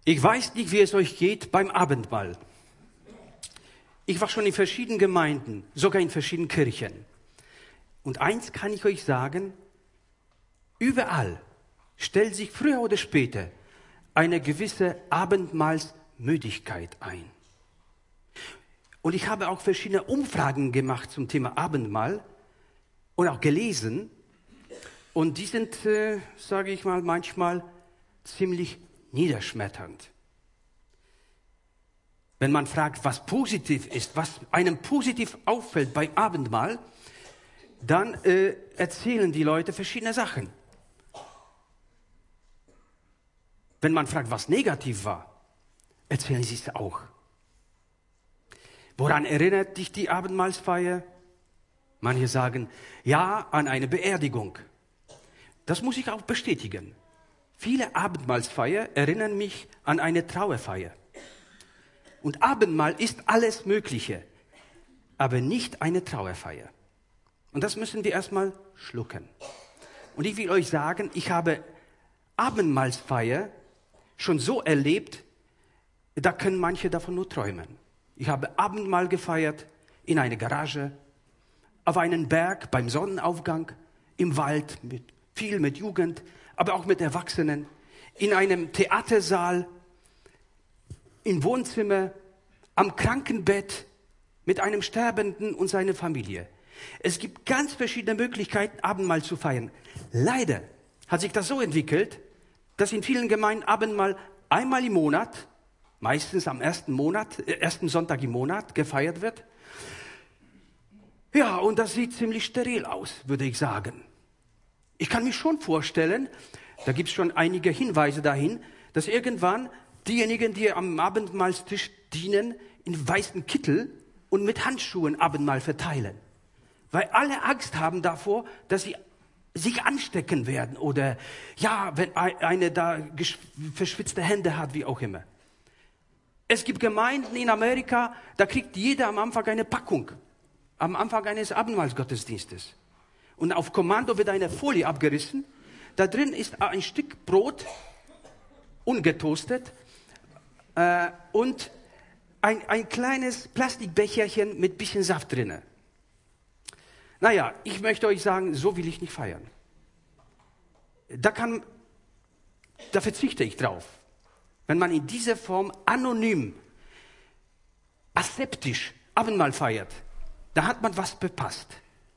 Ich weiß nicht, wie es euch geht beim Abendmahl. Ich war schon in verschiedenen Gemeinden, sogar in verschiedenen Kirchen. Und eins kann ich euch sagen, überall stellt sich früher oder später eine gewisse Abendmahlsmüdigkeit ein. Und ich habe auch verschiedene Umfragen gemacht zum Thema Abendmahl und auch gelesen. Und die sind, sage ich mal, manchmal ziemlich niederschmetternd. Wenn man fragt, was positiv ist, was einem positiv auffällt beim Abendmahl, dann erzählen die Leute verschiedene Sachen. Wenn man fragt, was negativ war, erzählen sie es auch. Woran erinnert dich die Abendmahlsfeier? Manche sagen, ja, an eine Beerdigung. Das muss ich auch bestätigen. Viele Abendmahlsfeier erinnern mich an eine Trauerfeier. Und Abendmahl ist alles Mögliche, aber nicht eine Trauerfeier. Und das müssen wir erstmal schlucken. Und ich will euch sagen, ich habe Abendmahlsfeier schon so erlebt, da können manche davon nur träumen. Ich habe Abendmahl gefeiert in einer Garage, auf einem Berg beim Sonnenaufgang, im Wald, viel mit Jugend, aber auch mit Erwachsenen, in einem Theatersaal, im Wohnzimmer, am Krankenbett, mit einem Sterbenden und seiner Familie. Es gibt ganz verschiedene Möglichkeiten, Abendmahl zu feiern. Leider hat sich das so entwickelt, dass in vielen Gemeinden Abendmahl einmal im Monat, meistens am ersten Sonntag im Monat gefeiert wird. Ja, und das sieht ziemlich steril aus, würde ich sagen. Ich kann mich schon vorstellen, da gibt es schon einige Hinweise dahin, dass irgendwann diejenigen, die am Abendmahlstisch dienen, in weißen Kittel und mit Handschuhen Abendmahl verteilen. Weil alle Angst haben davor, dass sie sich anstecken werden oder ja, wenn eine da verschwitzte Hände hat, wie auch immer. Es gibt Gemeinden in Amerika, da kriegt jeder am Anfang eine Packung, am Anfang eines Abendmahlsgottesdienstes. Und auf Kommando wird eine Folie abgerissen. Da drin ist ein Stück Brot, ungetoastet, und ein kleines Plastikbecherchen mit bisschen Saft drinne. Naja, ich möchte euch sagen, so will ich nicht feiern. Da verzichte ich drauf. Wenn man in dieser Form anonym, aseptisch Abendmahl feiert, da hat man was verpasst.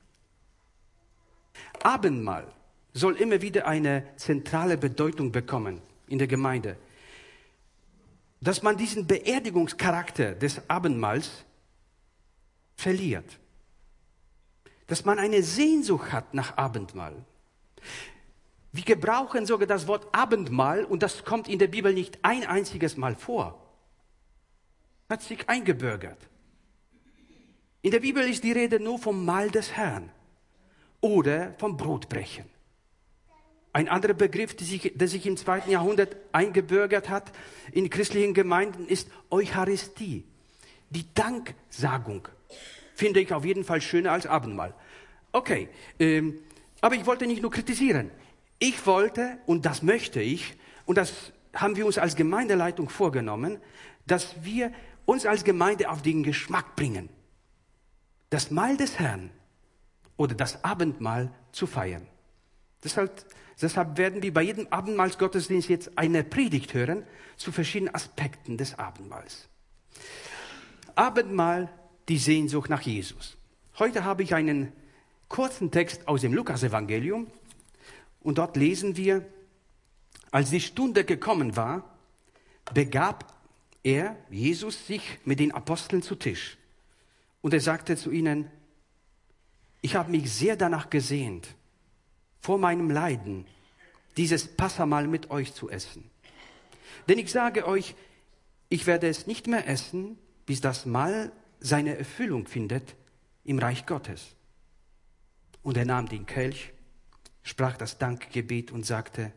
Abendmahl soll immer wieder eine zentrale Bedeutung bekommen in der Gemeinde. Dass man diesen Beerdigungscharakter des Abendmahls verliert. Dass man eine Sehnsucht hat nach Abendmahl. Wir gebrauchen sogar das Wort Abendmahl und das kommt in der Bibel nicht ein einziges Mal vor. Hat sich eingebürgert. In der Bibel ist die Rede nur vom Mahl des Herrn oder vom Brotbrechen. Ein anderer Begriff, der sich im 2. Jahrhundert eingebürgert hat in christlichen Gemeinden, ist Eucharistie. Die Danksagung finde ich auf jeden Fall schöner als Abendmahl. Okay, aber ich wollte nicht nur kritisieren. Ich wollte, und das möchte ich, und das haben wir uns als Gemeindeleitung vorgenommen, dass wir uns als Gemeinde auf den Geschmack bringen, das Mahl des Herrn oder das Abendmahl zu feiern. Deshalb werden wir bei jedem Abendmahlsgottesdienst jetzt eine Predigt hören zu verschiedenen Aspekten des Abendmahls. Abendmahl, die Sehnsucht nach Jesus. Heute habe ich einen kurzen Text aus dem Lukas-Evangelium und dort lesen wir, als die Stunde gekommen war, begab Jesus, sich mit den Aposteln zu Tisch. Und er sagte zu ihnen, ich habe mich sehr danach gesehnt, vor meinem Leiden dieses Passamahl mit euch zu essen. Denn ich sage euch, ich werde es nicht mehr essen, bis das Mahl seine Erfüllung findet im Reich Gottes. Und er nahm den Kelch, sprach das Dankgebet und sagte,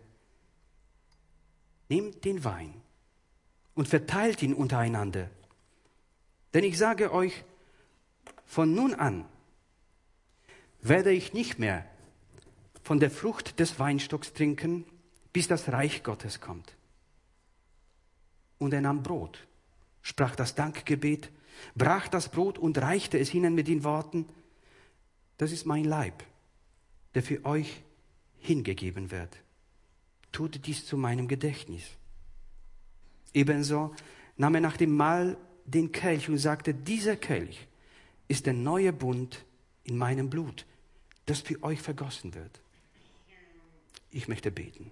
nehmt den Wein und verteilt ihn untereinander. Denn ich sage euch, von nun an werde ich nicht mehr von der Frucht des Weinstocks trinken, bis das Reich Gottes kommt. und er nahm Brot, sprach das Dankgebet, brach das Brot und reichte es ihnen mit den Worten, das ist mein Leib, der für euch hingegeben wird. Tut dies zu meinem Gedächtnis. Ebenso nahm er nach dem Mahl den Kelch und sagte, dieser Kelch ist der neue Bund in meinem Blut, das für euch vergossen wird. Ich möchte beten.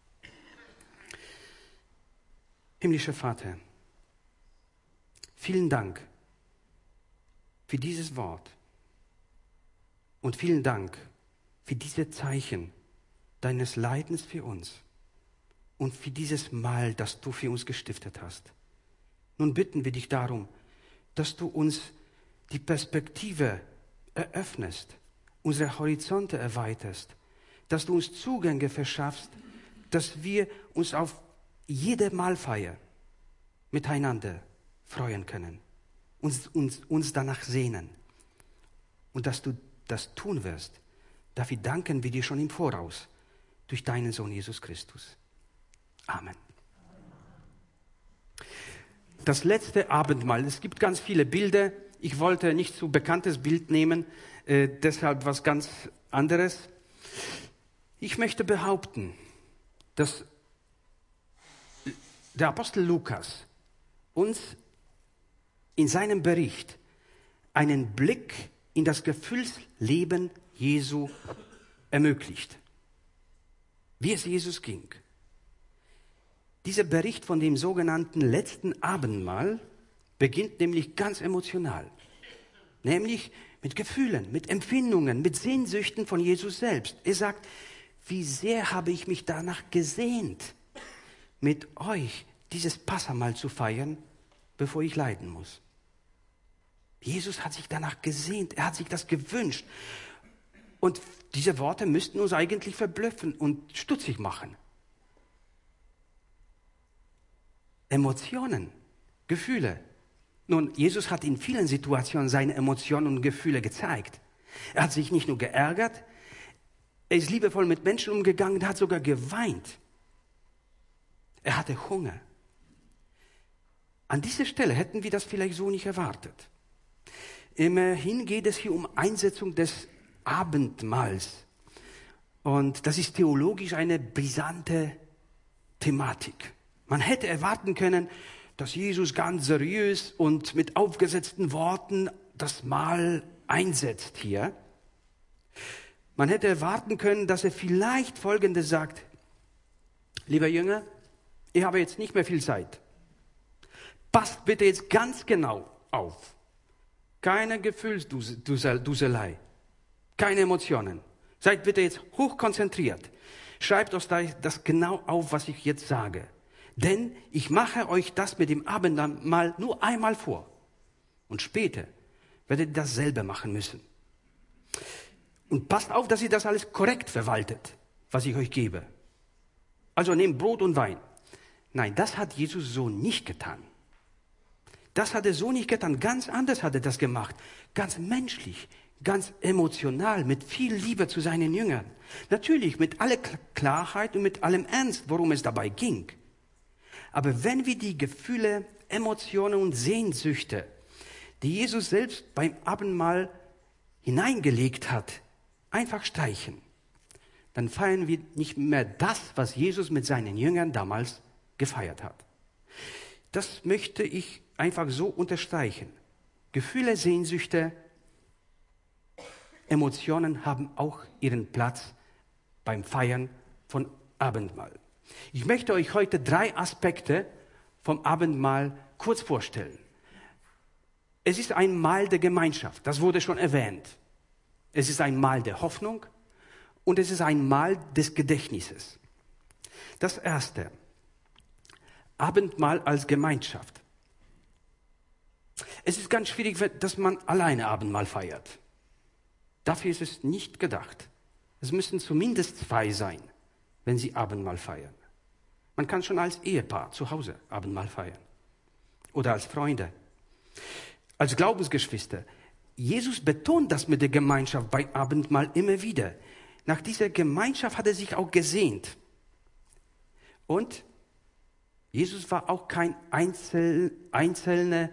Himmlischer Vater, vielen Dank für dieses Wort und vielen Dank für diese Zeichen deines Leidens für uns und für dieses Mahl, das du für uns gestiftet hast. Nun bitten wir dich darum, dass du uns die Perspektive eröffnest, unsere Horizonte erweiterst, dass du uns Zugänge verschaffst, dass wir uns auf jede Mahlfeier miteinander freuen können, uns danach sehnen und dass du das tun wirst. Dafür danken wir dir schon im Voraus durch deinen Sohn Jesus Christus. Amen. Das letzte Abendmahl. Es gibt ganz viele Bilder. Ich wollte nicht so bekanntes Bild nehmen, deshalb was ganz anderes. Ich möchte behaupten, dass der Apostel Lukas uns in seinem Bericht einen Blick in das Gefühlsleben Jesu ermöglicht, wie es Jesus ging. Dieser Bericht von dem sogenannten letzten Abendmahl beginnt nämlich ganz emotional, nämlich mit Gefühlen, mit Empfindungen, mit Sehnsüchten von Jesus selbst. Er sagt, wie sehr habe ich mich danach gesehnt, mit euch dieses Passamahl zu feiern, bevor ich leiden muss. Jesus hat sich danach gesehnt, er hat sich das gewünscht. Und diese Worte müssten uns eigentlich verblüffen und stutzig machen. Emotionen, Gefühle. Nun, Jesus hat in vielen Situationen seine Emotionen und Gefühle gezeigt. Er hat sich nicht nur geärgert, er ist liebevoll mit Menschen umgegangen, er hat sogar geweint. Er hatte Hunger. An dieser Stelle hätten wir das vielleicht so nicht erwartet. Immerhin geht es hier um Einsetzung des Abendmahls. Und das ist theologisch eine brisante Thematik. Man hätte erwarten können, dass Jesus ganz seriös und mit aufgesetzten Worten das Mahl einsetzt hier. Man hätte erwarten können, dass er vielleicht Folgendes sagt. Lieber Jünger, ich habe jetzt nicht mehr viel Zeit. Passt bitte jetzt ganz genau auf. Keine Gefühlsduselei, keine Emotionen. Seid bitte jetzt hochkonzentriert. Schreibt euch das genau auf, was ich jetzt sage. Denn ich mache euch das mit dem Abendmahl nur einmal vor. Und später werdet ihr dasselbe machen müssen. Und passt auf, dass ihr das alles korrekt verwaltet, was ich euch gebe. Also nehmt Brot und Wein. Nein, das hat Jesus so nicht getan. Das hat er so nicht getan. Ganz anders hat er das gemacht. Ganz menschlich, ganz emotional, mit viel Liebe zu seinen Jüngern. Natürlich mit aller Klarheit und mit allem Ernst, worum es dabei ging. Aber wenn wir die Gefühle, Emotionen und Sehnsüchte, die Jesus selbst beim Abendmahl hineingelegt hat, einfach streichen, dann feiern wir nicht mehr das, was Jesus mit seinen Jüngern damals gefeiert hat. Das möchte ich einfach so unterstreichen. Gefühle, Sehnsüchte, Emotionen haben auch ihren Platz beim Feiern von Abendmahl. Ich möchte euch heute 3 Aspekte vom Abendmahl kurz vorstellen. Es ist ein Mahl der Gemeinschaft, das wurde schon erwähnt. Es ist ein Mahl der Hoffnung und es ist ein Mahl des Gedächtnisses. Das erste, Abendmahl als Gemeinschaft. Es ist ganz schwierig, dass man alleine Abendmahl feiert. Dafür ist es nicht gedacht. Es müssen zumindest 2 sein, wenn sie Abendmahl feiern. Man kann schon als Ehepaar zu Hause Abendmahl feiern. Oder als Freunde. Als Glaubensgeschwister. Jesus betont das mit der Gemeinschaft bei Abendmahl immer wieder. Nach dieser Gemeinschaft hat er sich auch gesehnt. Und Jesus war auch kein einzelner,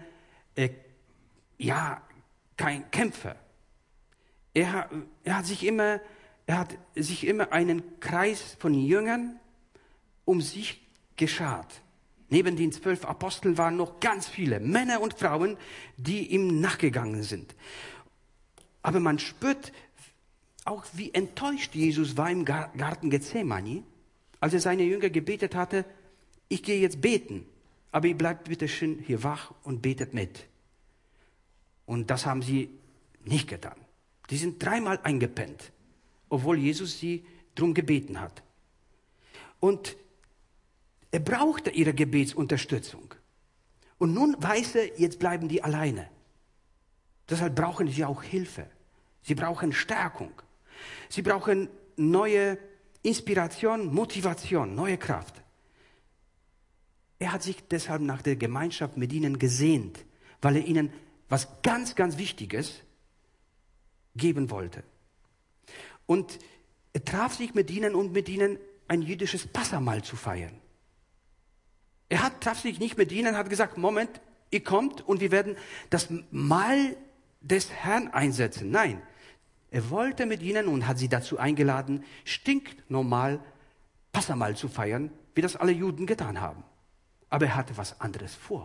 kein Kämpfer. Er hat sich immer einen Kreis von Jüngern um sich geschart. Neben den 12 Aposteln waren noch ganz viele Männer und Frauen, die ihm nachgegangen sind. Aber man spürt auch, wie enttäuscht Jesus war im Garten Gethsemane, als er seine Jünger gebetet hatte, ich gehe jetzt beten, aber ihr bleibt bitte schön hier wach und betet mit. Und das haben sie nicht getan. Die sind 3-mal eingepennt, obwohl Jesus sie darum gebeten hat. Und er brauchte ihre Gebetsunterstützung. Und nun weiß er, jetzt bleiben die alleine. Deshalb brauchen sie auch Hilfe. Sie brauchen Stärkung. Sie brauchen neue Inspiration, Motivation, neue Kraft. Er hat sich deshalb nach der Gemeinschaft mit ihnen gesehnt, weil er ihnen was ganz, ganz Wichtiges geben wollte. Und er traf sich mit ihnen, um mit ihnen ein jüdisches Passamahl zu feiern. Er traf sich nicht mit ihnen, hat gesagt, Moment, ihr kommt und wir werden das Mahl des Herrn einsetzen. Nein, er wollte mit ihnen und hat sie dazu eingeladen, stinknormal Passamahl zu feiern, wie das alle Juden getan haben. Aber er hatte was anderes vor.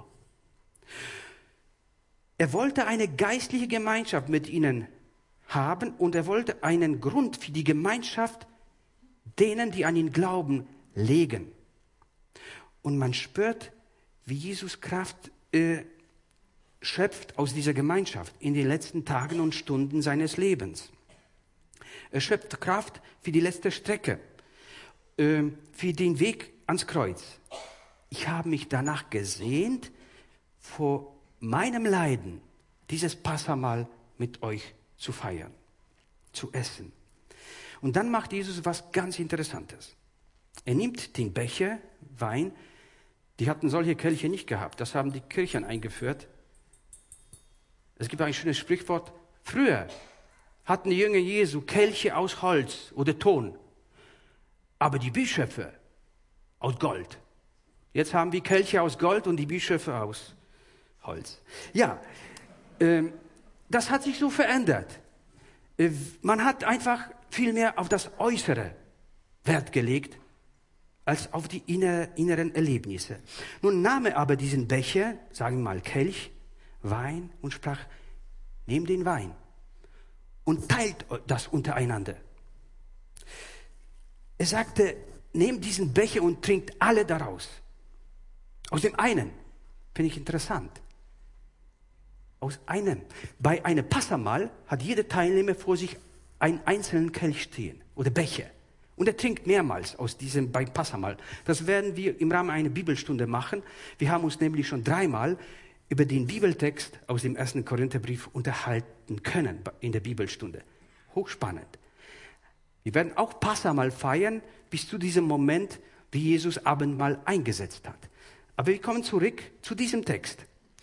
Er wollte eine geistliche Gemeinschaft mit ihnen haben und er wollte einen Grund für die Gemeinschaft denen, die an ihn glauben, legen. Und man spürt, wie Jesus Kraft schöpft aus dieser Gemeinschaft in den letzten Tagen und Stunden seines Lebens. Er schöpft Kraft für die letzte Strecke, für den Weg ans Kreuz. Ich habe mich danach gesehnt, vor meinem Leiden dieses Passamahl mit euch zu feiern, zu essen. Und dann macht Jesus was ganz Interessantes. Er nimmt den Becher, Wein, die hatten solche Kelche nicht gehabt, das haben die Kirchen eingeführt. Es gibt ein schönes Sprichwort, früher hatten die Jünger Jesu Kelche aus Holz oder Ton, aber die Bischöfe aus Gold. Jetzt haben wir Kelche aus Gold und die Bischöfe aus Holz. Ja, das hat sich so verändert. Man hat einfach viel mehr auf das Äußere Wert gelegt, als auf die inneren Erlebnisse. Nun nahm er aber diesen Becher, sagen wir mal Kelch, Wein und sprach, nehmt den Wein und teilt das untereinander. Er sagte, nehmt diesen Becher und trinkt alle daraus. Aus dem einen, finde ich interessant. Aus einem. Bei einem Passamahl hat jeder Teilnehmer vor sich einen einzelnen Kelch stehen oder Becher. Und er trinkt mehrmals aus diesem beim Passamahl. Das werden wir im Rahmen einer Bibelstunde machen. Wir haben uns nämlich schon 3-mal über den Bibeltext aus dem 1. Korintherbrief unterhalten können in der Bibelstunde. Hochspannend. Wir werden auch Passamahl feiern bis zu diesem Moment, wie Jesus Abendmahl eingesetzt hat. Aber wir kommen zurück zu diesem Text.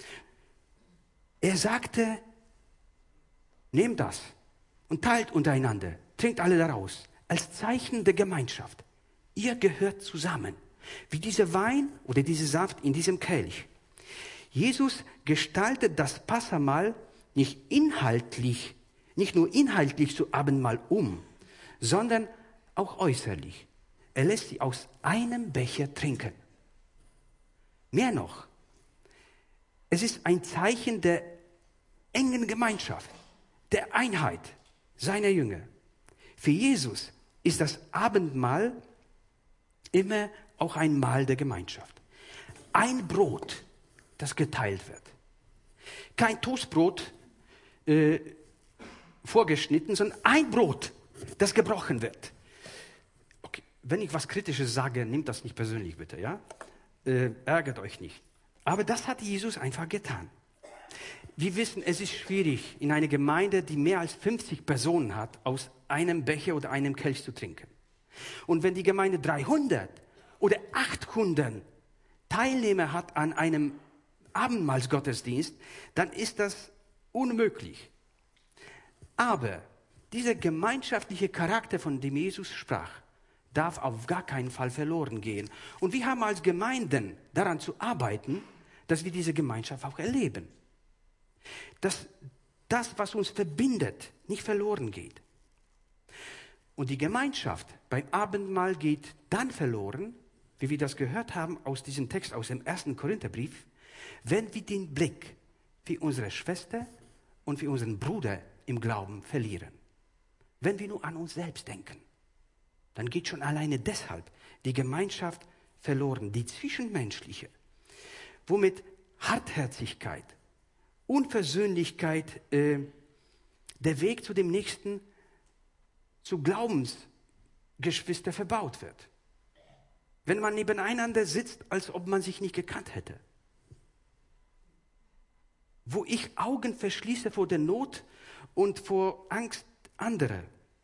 Er sagte, nehmt das und teilt untereinander, trinkt alle daraus, als Zeichen der Gemeinschaft. Ihr gehört zusammen, wie dieser Wein oder dieser Saft in diesem Kelch. Jesus gestaltet das Passamahl nicht nur inhaltlich zu Abendmahl sondern auch äußerlich. Er lässt sie aus einem Becher trinken. Mehr noch, es ist ein Zeichen der engen Gemeinschaft, der Einheit seiner Jünger. Für Jesus ist das Abendmahl immer auch ein Mahl der Gemeinschaft. Ein Brot, das geteilt wird. Kein Toastbrot vorgeschnitten, sondern ein Brot, das gebrochen wird. Okay, wenn ich was Kritisches sage, nehmt das nicht persönlich bitte, ja? Ärgert euch nicht. Aber das hat Jesus einfach getan. Wir wissen, es ist schwierig, in einer Gemeinde, die mehr als 50 Personen hat, aus einem Becher oder einem Kelch zu trinken. Und wenn die Gemeinde 300 oder 800 Teilnehmer hat an einem Abendmahlsgottesdienst, dann ist das unmöglich. Aber dieser gemeinschaftliche Charakter, von dem Jesus sprach, darf auf gar keinen Fall verloren gehen. Und wir haben als Gemeinden daran zu arbeiten, dass wir diese Gemeinschaft auch erleben. Dass das, was uns verbindet, nicht verloren geht. Und die Gemeinschaft beim Abendmahl geht dann verloren, wie wir das gehört haben aus diesem Text aus dem 1. Korintherbrief, wenn wir den Blick für unsere Schwester und für unseren Bruder im Glauben verlieren. Wenn wir nur an uns selbst denken, dann geht schon alleine deshalb die Gemeinschaft verloren, die zwischenmenschliche, womit Hartherzigkeit, Unversöhnlichkeit, der Weg zu dem Nächsten, zu Glaubensgeschwister verbaut wird. Wenn man nebeneinander sitzt, als ob man sich nicht gekannt hätte. Wo ich Augen verschließe vor der Not und vor Angst anderer.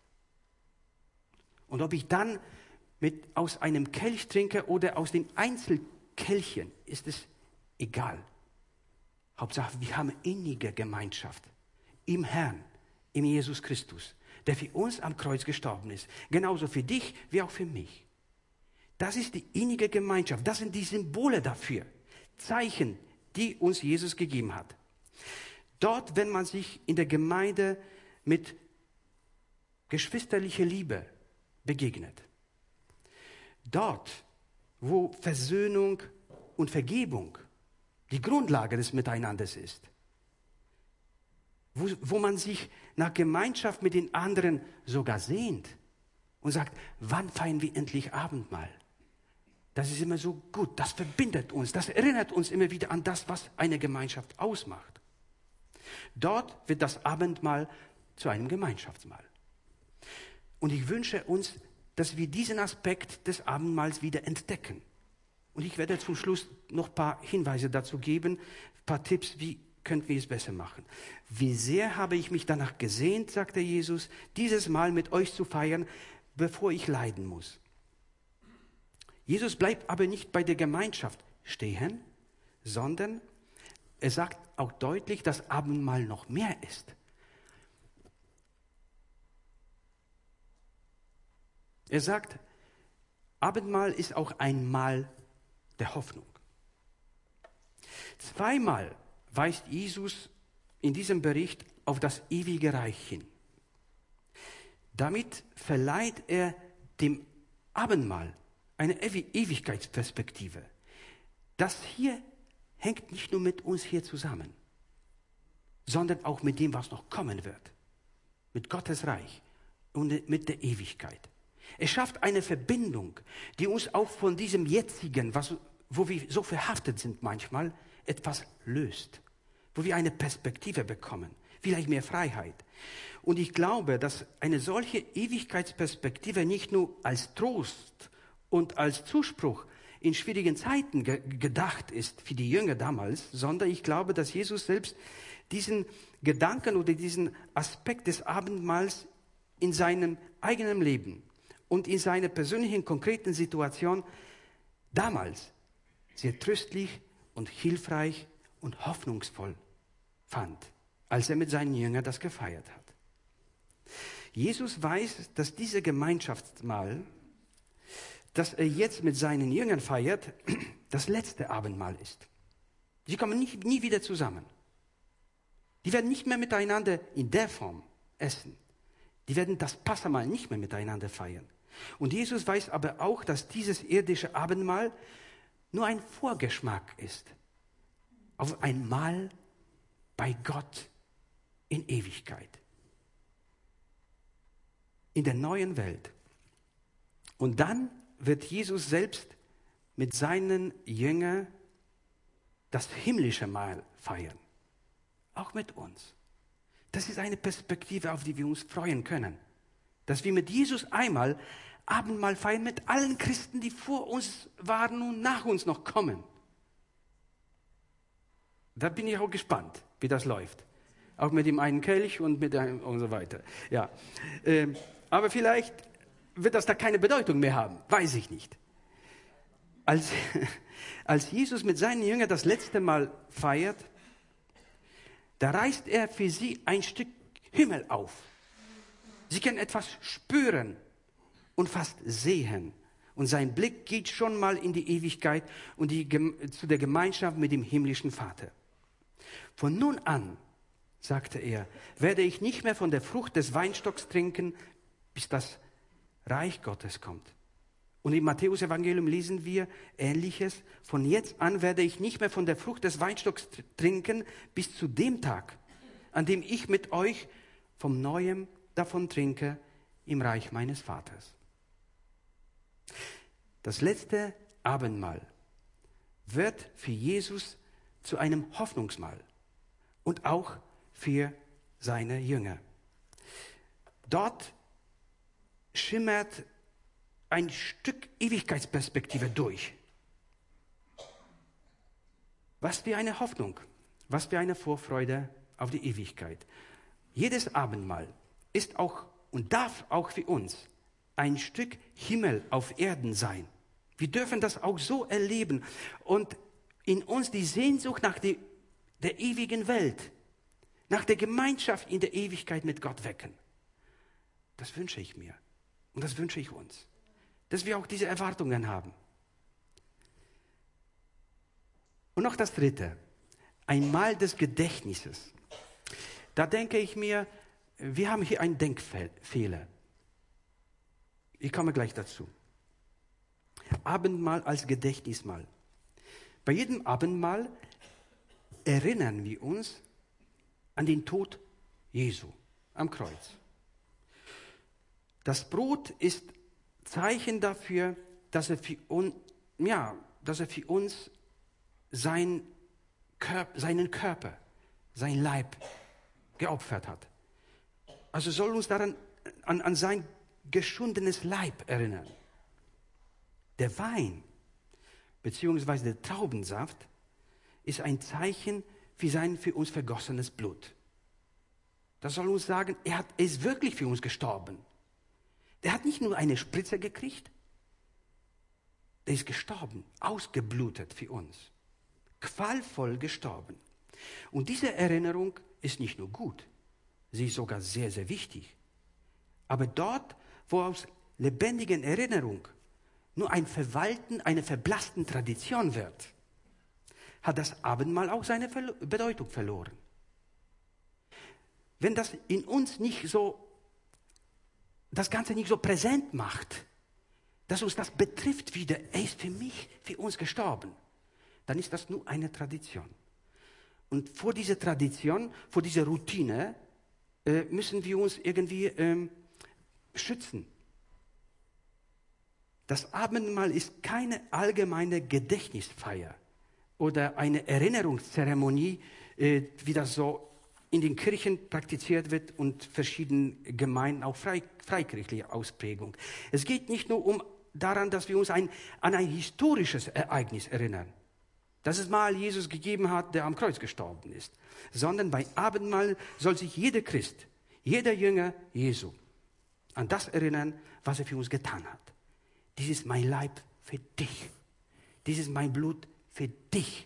Und ob ich dann aus einem Kelch trinke oder aus den Einzelkelchen, ist es egal. Hauptsache, wir haben innige Gemeinschaft im Herrn, im Jesus Christus, der für uns am Kreuz gestorben ist. Genauso für dich wie auch für mich. Das ist die innige Gemeinschaft. Das sind die Symbole dafür. Zeichen, die uns Jesus gegeben hat. Dort, wenn man sich in der Gemeinde mit geschwisterlicher Liebe begegnet. Dort, wo Versöhnung und Vergebung die Grundlage des Miteinanders ist. Wo man sich nach Gemeinschaft mit den anderen sogar sehnt und sagt, wann feiern wir endlich Abendmahl? Das ist immer so gut, das verbindet uns, das erinnert uns immer wieder an das, was eine Gemeinschaft ausmacht. Dort wird das Abendmahl zu einem Gemeinschaftsmahl. Und ich wünsche uns, dass wir diesen Aspekt des Abendmahls wieder entdecken. Und ich werde zum Schluss noch ein paar Hinweise dazu geben, ein paar Tipps, wie könnten wir es besser machen. Wie sehr habe ich mich danach gesehnt, sagte Jesus, dieses Mal mit euch zu feiern, bevor ich leiden muss. Jesus bleibt aber nicht bei der Gemeinschaft stehen, sondern er sagt auch deutlich, dass Abendmahl noch mehr ist. Er sagt, Abendmahl ist auch ein Mahl der Hoffnung. Zweimal weist Jesus in diesem Bericht auf das ewige Reich hin. Damit verleiht er dem Abendmahl eine Ewigkeitsperspektive. Das hier hängt nicht nur mit uns hier zusammen, sondern auch mit dem, was noch kommen wird. Mit Gottes Reich und mit der Ewigkeit. Es schafft eine Verbindung, die uns auch von diesem jetzigen, wo wir so verhaftet sind manchmal, etwas löst. Wo wir eine Perspektive bekommen, vielleicht mehr Freiheit. Und ich glaube, dass eine solche Ewigkeitsperspektive nicht nur als Trost und als Zuspruch in schwierigen Zeiten gedacht ist für die Jünger damals, sondern ich glaube, dass Jesus selbst diesen Gedanken oder diesen Aspekt des Abendmahls in seinem eigenen Leben und in seiner persönlichen, konkreten Situation damals sehr tröstlich und hilfreich und hoffnungsvoll fand, als er mit seinen Jüngern das gefeiert hat. Jesus weiß, dass diese Gemeinschaftsmahl, das er jetzt mit seinen Jüngern feiert, das letzte Abendmahl ist. Sie kommen nie wieder zusammen. Die werden nicht mehr miteinander in der Form essen. Die werden das Passamahl nicht mehr miteinander feiern. Und Jesus weiß aber auch, dass dieses irdische Abendmahl nur ein Vorgeschmack ist auf ein Mahl bei Gott in Ewigkeit. In der neuen Welt. Und dann wird Jesus selbst mit seinen Jüngern das himmlische Mahl feiern. Auch mit uns. Das ist eine Perspektive, auf die wir uns freuen können. Dass wir mit Jesus einmal Abendmahl feiern mit allen Christen, die vor uns waren und nach uns noch kommen. Da bin ich auch gespannt, wie das läuft. Auch mit dem einen Kelch und mit einem und so weiter. Ja. Aber vielleicht wird das da keine Bedeutung mehr haben. Weiß ich nicht. Als Jesus mit seinen Jüngern das letzte Mal feiert, da reißt er für sie ein Stück Himmel auf. Sie können etwas spüren und fast sehen. Und sein Blick geht schon mal in die Ewigkeit und zu der Gemeinschaft mit dem himmlischen Vater. Von nun an, sagte er, werde ich nicht mehr von der Frucht des Weinstocks trinken, bis das Reich Gottes kommt. Und im Matthäus-Evangelium lesen wir Ähnliches. Von jetzt an werde ich nicht mehr von der Frucht des Weinstocks trinken, bis zu dem Tag, an dem ich mit euch vom Neuem davon trinke im Reich meines Vaters. Das letzte Abendmahl wird für Jesus zu einem Hoffnungsmahl und auch für seine Jünger. Dort schimmert ein Stück Ewigkeitsperspektive durch. Was für eine Hoffnung, was für eine Vorfreude auf die Ewigkeit. Jedes Abendmahl ist auch und darf auch für uns ein Stück Himmel auf Erden sein. Wir dürfen das auch so erleben und in uns die Sehnsucht nach der ewigen Welt, nach der Gemeinschaft in der Ewigkeit mit Gott wecken. Das wünsche ich mir und das wünsche ich uns, dass wir auch diese Erwartungen haben. Und noch das Dritte, ein Mahl des Gedächtnisses. Da denke ich mir, wir haben hier einen Denkfehler. Ich komme gleich dazu. Abendmahl als Gedächtnismahl. Bei jedem Abendmahl erinnern wir uns an den Tod Jesu am Kreuz. Das Brot ist Zeichen dafür, dass er für uns seinen Körper, sein Leib geopfert hat. Also soll uns daran an sein geschundenes Leib erinnern. Der Wein beziehungsweise der Traubensaft ist ein Zeichen für sein für uns vergossenes Blut. Das soll uns sagen, er ist wirklich für uns gestorben. Der hat nicht nur eine Spritze gekriegt, der ist gestorben, ausgeblutet für uns. Qualvoll gestorben. Und diese Erinnerung ist nicht nur gut, sie ist sogar sehr, sehr wichtig. Aber dort, wo aus lebendigen Erinnerung nur ein Verwalten, eine verblasste Tradition wird, hat das Abendmahl auch seine Bedeutung verloren. Wenn das in uns nicht so, das Ganze nicht so präsent macht, dass uns das betrifft wieder, er ist für mich, für uns gestorben, dann ist das nur eine Tradition. Und vor dieser Tradition, vor dieser Routine, müssen wir uns irgendwie schützen. Das Abendmahl ist keine allgemeine Gedächtnisfeier oder eine Erinnerungszeremonie, wie das so in den Kirchen praktiziert wird und verschiedenen Gemeinden, auch freikirchliche Ausprägung. Es geht nicht nur daran, dass wir uns an ein historisches Ereignis erinnern, dass es mal Jesus gegeben hat, der am Kreuz gestorben ist, sondern bei Abendmahl soll sich jeder Christ, jeder Jünger Jesu an das erinnern, was er für uns getan hat. Dies ist mein Leib für dich. Dies ist mein Blut für dich.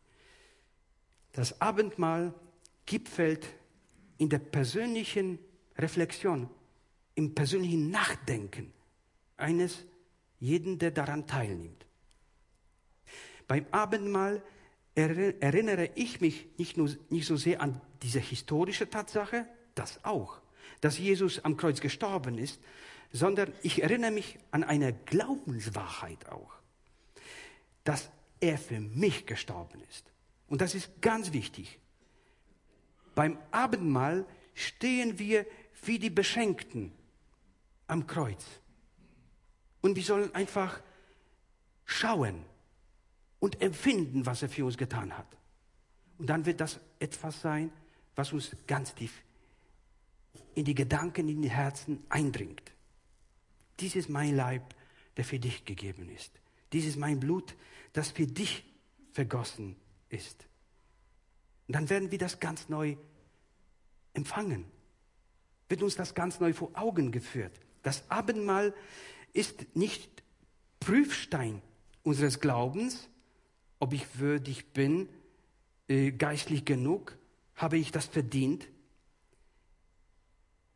Das Abendmahl gipfelt in der persönlichen Reflexion, im persönlichen Nachdenken eines jeden, der daran teilnimmt. Beim Abendmahl erinnere ich mich nicht so sehr an diese historische Tatsache, das auch, dass Jesus am Kreuz gestorben ist, sondern ich erinnere mich an eine Glaubenswahrheit auch, dass er für mich gestorben ist. Und das ist ganz wichtig. Beim Abendmahl stehen wir wie die Beschenkten am Kreuz. Und wir sollen einfach schauen und empfinden, was er für uns getan hat. Und dann wird das etwas sein, was uns ganz tief in die Gedanken, in die Herzen eindringt. Dies ist mein Leib, der für dich gegeben ist. Dies ist mein Blut, das für dich vergossen ist. Und dann werden wir das ganz neu empfangen. Wird uns das ganz neu vor Augen geführt. Das Abendmahl ist nicht Prüfstein unseres Glaubens, ob ich würdig bin, geistlich genug, habe ich das verdient.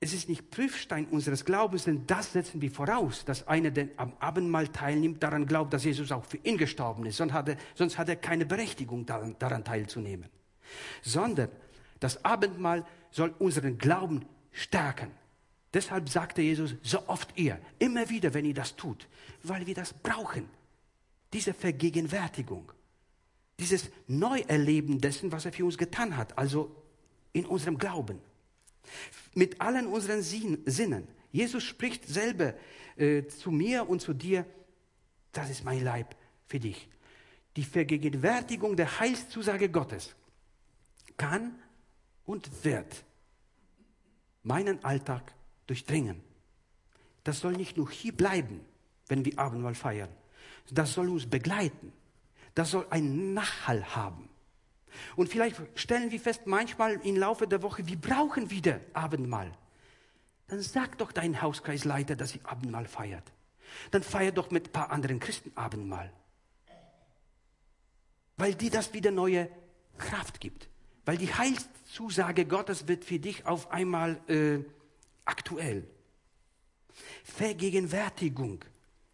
es ist nicht Prüfstein unseres Glaubens, denn das setzen wir voraus, dass einer, der am Abendmahl teilnimmt, daran glaubt, dass Jesus auch für ihn gestorben ist. Sonst hat er keine Berechtigung, daran teilzunehmen. Sondern das Abendmahl soll unseren Glauben stärken. Deshalb sagte Jesus, so oft ihr, immer wieder, wenn ihr das tut, weil wir das brauchen. Diese Vergegenwärtigung, dieses Neuerleben dessen, was er für uns getan hat, also in unserem Glauben. Mit allen unseren Sinnen. Jesus spricht selber zu mir und zu dir, das ist mein Leib für dich. Die Vergegenwärtigung der Heilszusage Gottes kann und wird meinen Alltag durchdringen. Das soll nicht nur hier bleiben, wenn wir Abendmahl feiern. Das soll uns begleiten. Das soll einen Nachhall haben. Und vielleicht stellen wir fest, manchmal im Laufe der Woche, wir brauchen wieder Abendmahl. Dann sag doch deinem Hauskreisleiter, dass sie Abendmahl feiert. Dann feier doch mit ein paar anderen Christen Abendmahl. Weil dir das wieder neue Kraft gibt. Weil die Heilszusage Gottes wird für dich auf einmal aktuell. Vergegenwärtigung.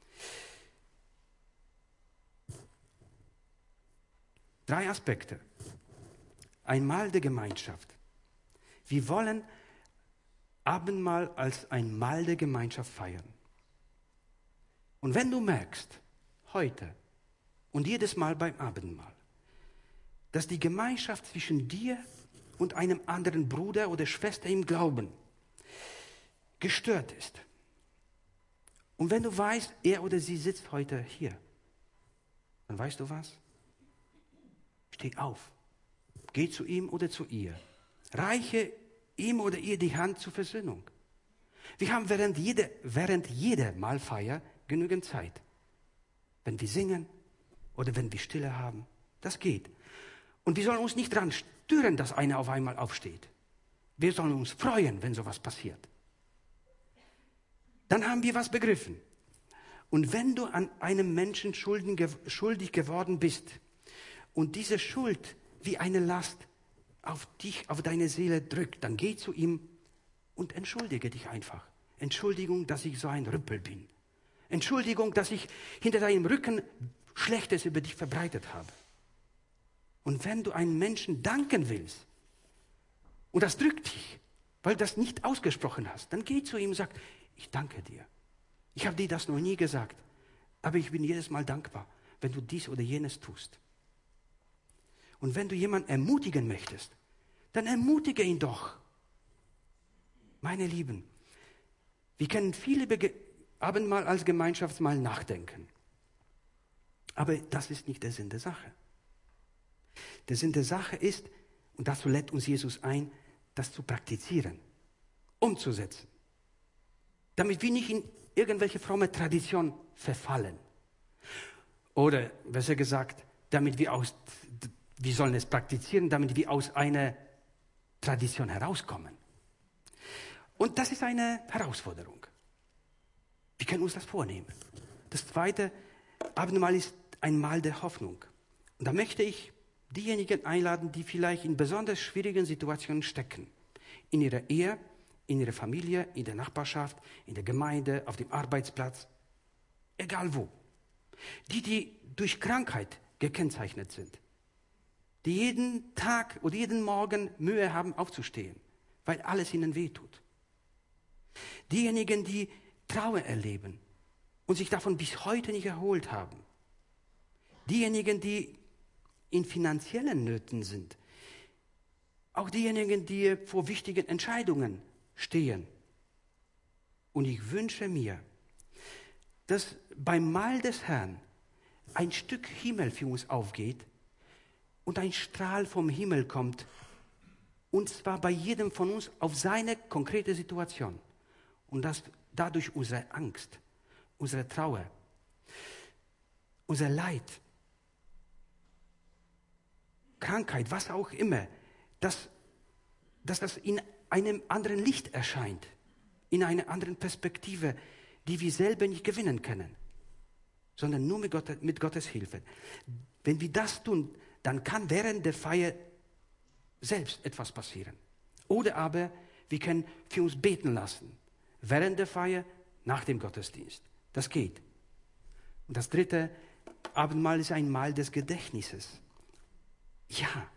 Drei Aspekte. Ein Mahl der Gemeinschaft. Wir wollen Abendmahl als ein Mahl der Gemeinschaft feiern. Und wenn du merkst, heute und jedes Mal beim Abendmahl, dass die Gemeinschaft zwischen dir und einem anderen Bruder oder Schwester im Glauben gestört ist, und wenn du weißt, er oder sie sitzt heute hier, dann weißt du was? Steh auf. Geh zu ihm oder zu ihr. Reiche ihm oder ihr die Hand zur Versöhnung. Wir haben während jeder Mahlfeier genügend Zeit. Wenn wir singen oder wenn wir Stille haben, das geht. Und wir sollen uns nicht daran stören, dass einer auf einmal aufsteht. Wir sollen uns freuen, wenn sowas passiert. Dann haben wir was begriffen. Und wenn du an einem Menschen schuldig geworden bist und diese Schuld wie eine Last auf dich, auf deine Seele drückt, dann geh zu ihm und entschuldige dich einfach. Entschuldigung, dass ich so ein Rüppel bin. Entschuldigung, dass ich hinter deinem Rücken Schlechtes über dich verbreitet habe. Und wenn du einem Menschen danken willst und das drückt dich, weil du das nicht ausgesprochen hast, dann geh zu ihm und sag, ich danke dir. Ich habe dir das noch nie gesagt, aber ich bin jedes Mal dankbar, wenn du dies oder jenes tust. Und wenn du jemanden ermutigen möchtest, dann ermutige ihn doch. Meine Lieben, wir können viel über Abendmahl als Gemeinschaftsmahl nachdenken. Aber das ist nicht der Sinn der Sache. Der Sinn der Sache ist, und dazu lädt uns Jesus ein, das zu praktizieren, umzusetzen. Damit wir nicht in irgendwelche fromme Tradition verfallen. Oder, besser gesagt, damit wir sollen es praktizieren, damit wir aus einer Tradition herauskommen. Und das ist eine Herausforderung. Wir können uns das vornehmen. Das zweite Abendmahl ist ein Mahl der Hoffnung. Und da möchte ich diejenigen einladen, die vielleicht in besonders schwierigen Situationen stecken. In ihrer Ehe, in ihrer Familie, in der Nachbarschaft, in der Gemeinde, auf dem Arbeitsplatz, egal wo. Die durch Krankheit gekennzeichnet sind. Die jeden Tag oder jeden Morgen Mühe haben aufzustehen, weil alles ihnen wehtut. Diejenigen, die Trauer erleben und sich davon bis heute nicht erholt haben. Diejenigen, die in finanziellen Nöten sind. Auch diejenigen, die vor wichtigen Entscheidungen stehen. Und ich wünsche mir, dass beim Mahl des Herrn ein Stück Himmel für uns aufgeht und ein Strahl vom Himmel kommt, und zwar bei jedem von uns auf seine konkrete Situation. Und dass dadurch unsere Angst, unsere Trauer, unser Leid, Krankheit, was auch immer, dass das in einem anderen Licht erscheint, in einer anderen Perspektive, die wir selber nicht gewinnen können, sondern nur mit Gottes Hilfe. Wenn wir das tun, dann kann während der Feier selbst etwas passieren. Oder aber Wir können für uns beten lassen. Während der Feier, nach dem Gottesdienst. Das geht. Und das dritte, Abendmahl ist ein Mahl des Gedächtnisses. Ja.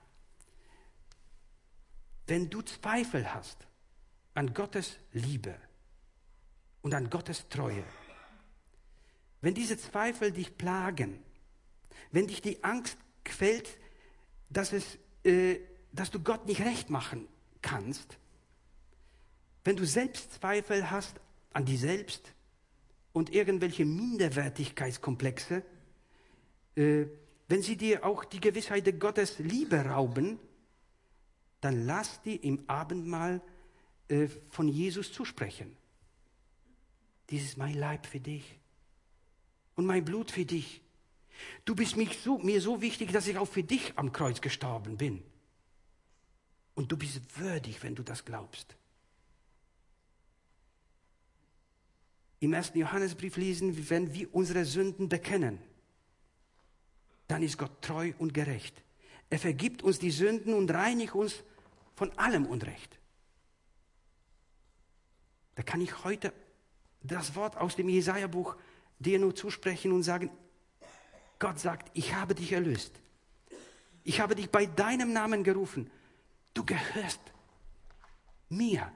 Wenn du Zweifel hast an Gottes Liebe und an Gottes Treue, wenn diese Zweifel dich plagen, wenn dich die Angst quält, dass du Gott nicht recht machen kannst, wenn du Selbstzweifel hast an dir selbst und irgendwelche Minderwertigkeitskomplexe, wenn sie dir auch die Gewissheit der Gottes Liebe rauben, dann lass dir im Abendmahl von Jesus zusprechen. Dies ist mein Leib für dich und mein Blut für dich. Du bist mir so wichtig, dass ich auch für dich am Kreuz gestorben bin. Und du bist würdig, wenn du das glaubst. Im 1. Johannesbrief lesen, wenn wir unsere Sünden bekennen, dann ist Gott treu und gerecht. Er vergibt uns die Sünden und reinigt uns von allem Unrecht. Da kann ich heute das Wort aus dem Jesaja-Buch dir nur zusprechen und sagen, Gott sagt, ich habe dich erlöst. Ich habe dich bei deinem Namen gerufen. Du gehörst mir.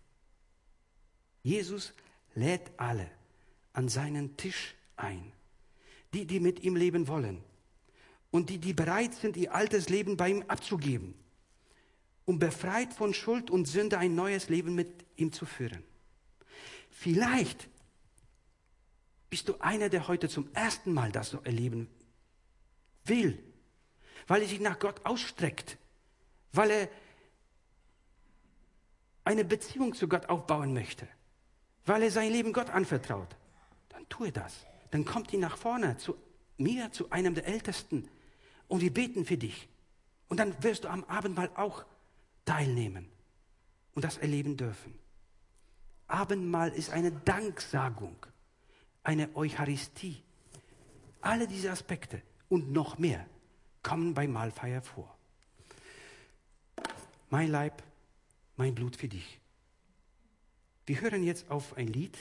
Jesus lädt alle an seinen Tisch ein. Die mit ihm leben wollen. Und die bereit sind, ihr altes Leben bei ihm abzugeben. Um befreit von Schuld und Sünde ein neues Leben mit ihm zu führen. Vielleicht bist du einer, der heute zum ersten Mal das so erleben will, weil er sich nach Gott ausstreckt, weil er eine Beziehung zu Gott aufbauen möchte, weil er sein Leben Gott anvertraut. Dann tue das. Dann kommt ihn nach vorne zu mir, zu einem der Ältesten und wir beten für dich. Und dann wirst du am Abendmahl auch teilnehmen und das erleben dürfen. Abendmahl ist eine Danksagung, eine Eucharistie. Alle diese Aspekte und noch mehr kommen bei Mahlfeier vor. Mein Leib, mein Blut für dich. Wir hören jetzt auf ein Lied.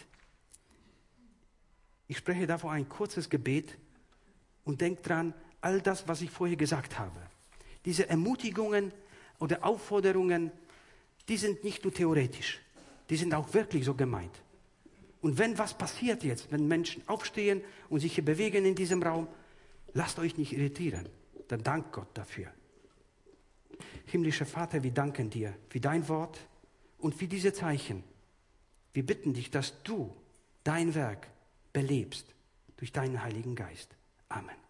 Ich spreche davor ein kurzes Gebet und denkt dran, all das, was ich vorher gesagt habe. Diese Ermutigungen oder Aufforderungen, die sind nicht nur theoretisch, die sind auch wirklich so gemeint. Und wenn was passiert jetzt, wenn Menschen aufstehen und sich hier bewegen in diesem Raum, lasst euch nicht irritieren. Dann dankt Gott dafür. Himmlischer Vater, wir danken dir für dein Wort und für diese Zeichen. Wir bitten dich, dass du dein Werk belebst durch deinen Heiligen Geist. Amen.